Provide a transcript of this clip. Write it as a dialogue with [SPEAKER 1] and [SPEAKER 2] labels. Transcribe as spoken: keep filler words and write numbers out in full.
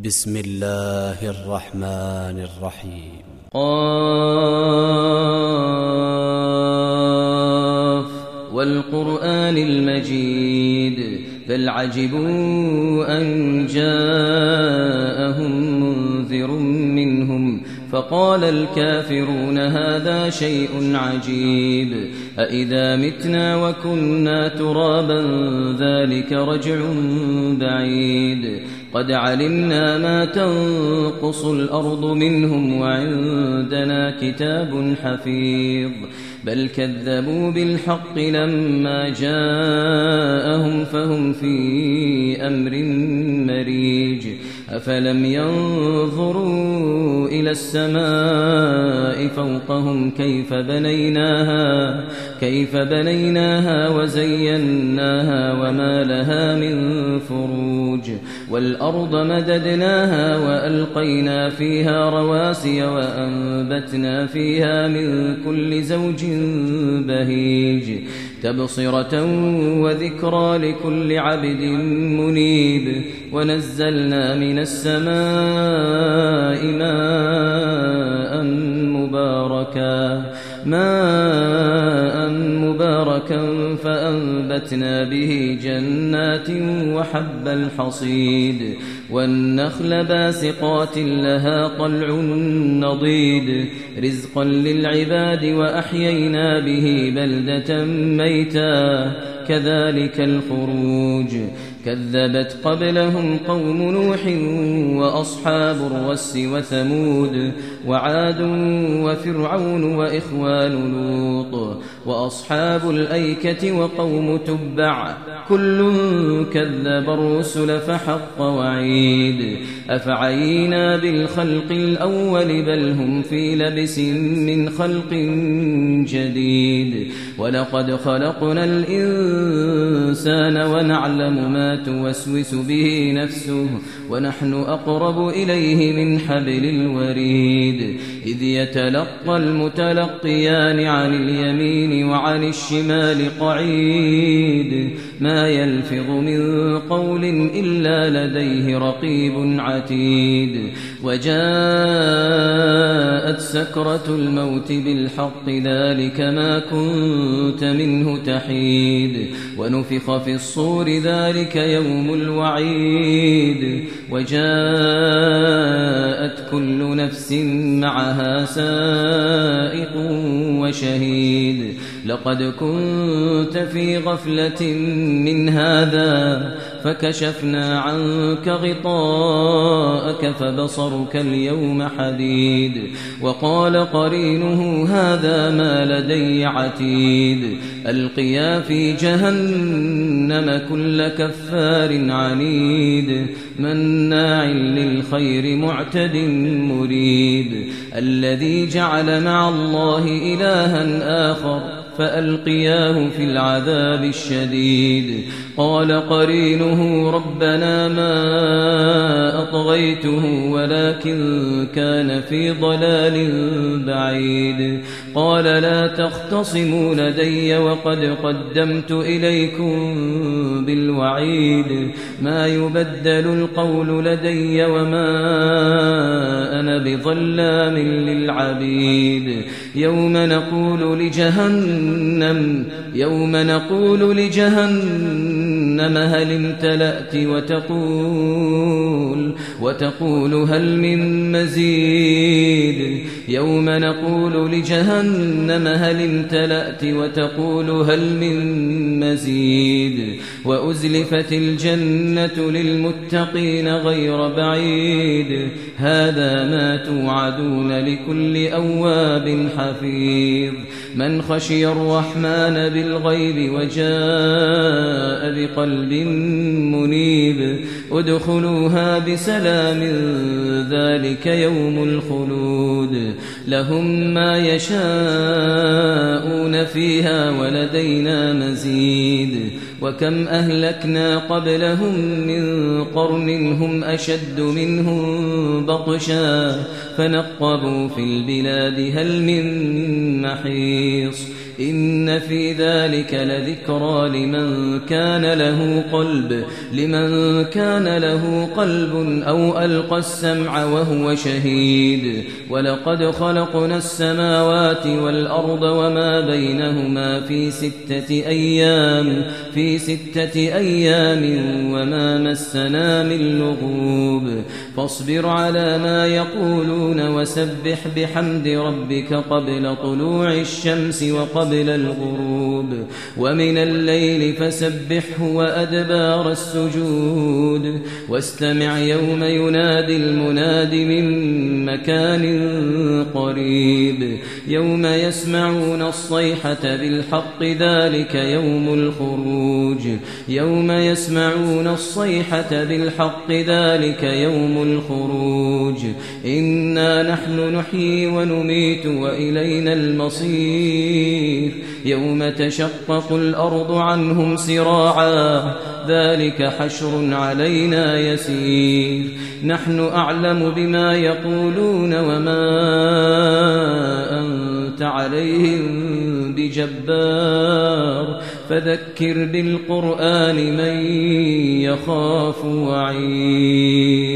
[SPEAKER 1] بسم الله الرحمن الرحيم.
[SPEAKER 2] قاف والقرآن المجيد بل عجبوا أن جاءهم منذر منهم فقال الكافرون هذا شيء عجيب أإذا متنا وكنا ترابا ذلك رجع بعيد قد علمنا ما تنقص الأرض منهم وعندنا كتاب حفيظ بل كذبوا بالحق لما جاءهم فهم في أمر مريج أفلم ينظروا إلى السماء فوقهم كيف بنيناها كيف بنيناها وزيناها وما لها من فروج والأرض مددناها وألقينا فيها رواسي وأنبتنا فيها من كل زوج بهيج تبصرة وذكرى لكل عبد منيب ونزلنا من السماء ماء مباركا ماء مباركا فأنبتنا به جنات وحب الحصيد والنخل باسقات لها طلع نضيد رزقا للعباد وأحيينا به بلدة ميتا كذلك الخروج كذبت قبلهم قوم نوح وأصحاب الرس وثمود وعاد وفرعون وإخوان لوط وأصحاب الأيكة وقوم تبع كل كذب الرسل فحق وعيد أفعينا بالخلق الأول بل هم في لبس من خلق جديد ولقد خلقنا الإنسان ونعلم ما توسوس به نفسه ونحن أقرب إليه من حبل الوريد إذ يتلقى المتلقيان عن اليمين وعن الشمال قعيد ما يلفظ من قول إلا لديه رقيب عتيد وجاءت سكرة الموت بالحق ذلك ما كنت منه تحيد ونفخ في الصور ذلك يوم الوعيد وجاءت كل نفس معها سائق وشهيد لقد كنت في غفلة من هذا فكشفنا عنك غطاءك فبصرك اليوم حديد وقال قرينه هذا ما لدي عتيد ألقيا في جهنم كل كفار عنيد مناع للخير معتد مريب الذي جعل مع الله إلها آخر فألقياه في العذاب الشديد قال قرينه ربنا ما أطغيته ولكن كان في ضلال بعيد قال لا تختصموا لدي وقد قدمت إليكم بالوعيد ما يبدل القول لدي وما أنا بظلام للعبيد يوم نقول لجهنم يوم نقول لجهنم هل امتلأت وتقول وتقول هل من مزيد يوم نقول لجهنم هل امتلأت وتقول هل من مزيد وأزلفت الجنة للمتقين غير بعيد هذا ما توعدون لكل أواب حفيظ من خشي الرحمن بالغيب وجاء بقلب منيب ادخلوها بسلام ذلك يوم الخلود لهم ما يشاءون فيها ولدينا مزيد وكم أهلكنا قبلهم من قرن هم أشد منهم بطشا فنقبوا في البلاد هل من محيص إن في ذلك لذكرى لمن كان له قلب لمن كان له قلب أو ألقى السمع وهو شهيد ولقد خلقنا السماوات والأرض وما بينهما في ستة أيام في ستة أيام وما مسنا من لغوب فاصبر على ما يقولون وسبح بحمد ربك قبل طلوع الشمس وقبل الغروب ومن الليل فسبحه وأدبار السجود واستمع يوم ينادي المناد من مكان قريب يوم يسمعون الصيحة بالحق ذلك يوم الخروج يوم يسمعون الصيحة بالحق ذلك يوم الخروج إنا نحن نحيي ونميت وإلينا المصير يوم تشقق الأرض عنهم سراعا ذلك حشر علينا يسير نحن أعلم بما يقولون وما أنت عليهم بجبار فذكر بالقرآن من يخاف وعيد